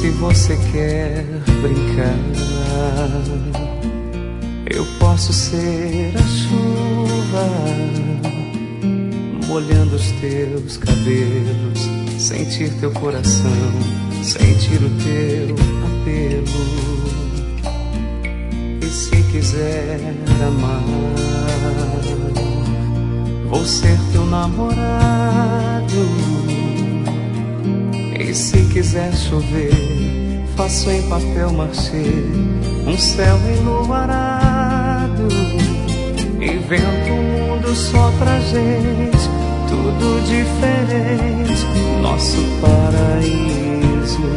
Se você quer brincar, eu posso ser a chuva, molhando os teus cabelos, sentir teu coração, sentir o teu apelo. E se quiser amar, vou ser teu namorado. E se quiser chover, faço em papel machê um céu enluarado. Invento um mundo só pra gente, tudo diferente, nosso paraíso.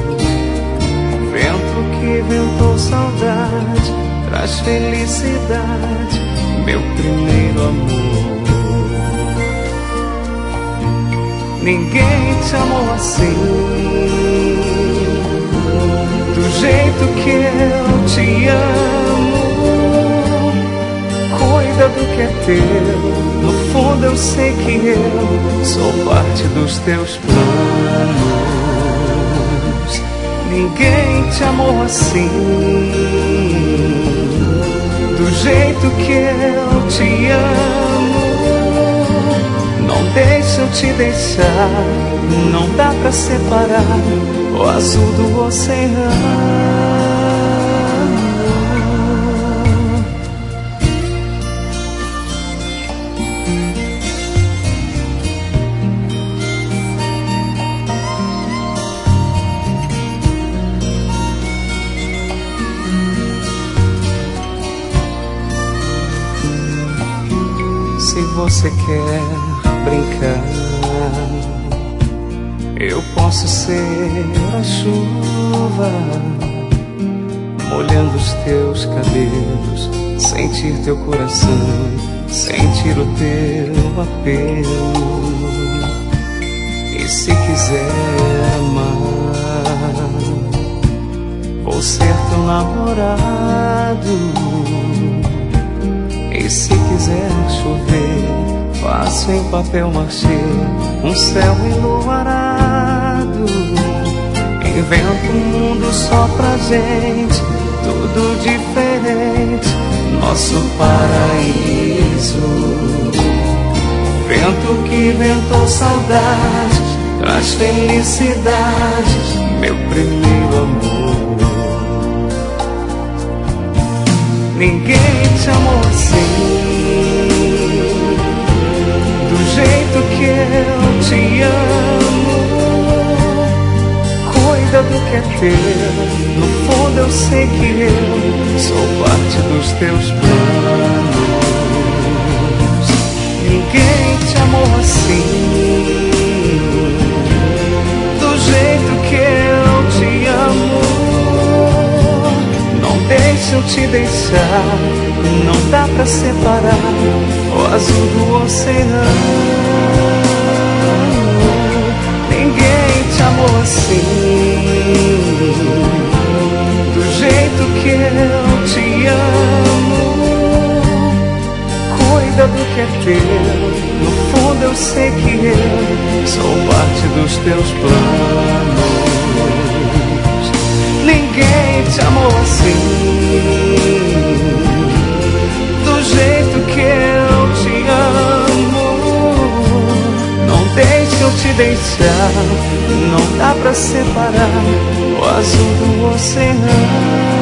Vento que ventou saudade, traz felicidade, meu primeiro amor. Ninguém te amou assim, do jeito que eu te amo. Cuida do que é teu, no fundo eu sei que eu sou parte dos teus planos. Ninguém te amou assim, do jeito que eu te amo. Não deixa eu te deixar, não dá pra separar o azul do oceano. Se você quer brincar, eu posso ser a chuva, molhando os teus cabelos, sentir teu coração, sentir o teu apelo. E se quiser amar, vou ser teu namorado. E se quiser chover, faço em papel machê um céu enluarado. Invento um mundo só pra gente, tudo diferente, nosso paraíso. Vento que ventou saudade, traz felicidade, meu primeiro amor. Ninguém te amou assim, do jeito que eu te amo. Cuida do que é teu, no fundo eu sei que eu sou parte dos teus planos. Ninguém te amou assim, do jeito que eu te amo. Não deixa eu te deixar, não dá pra separar o azul do oceano. Ninguém te amou assim, do jeito que eu te amo. Cuida do que é teu, no fundo eu sei que eu sou parte dos teus planos. Ninguém te amou assim, do jeito que eu te amo. Não deixa eu te deixar, não dá pra separar o azul do oceano.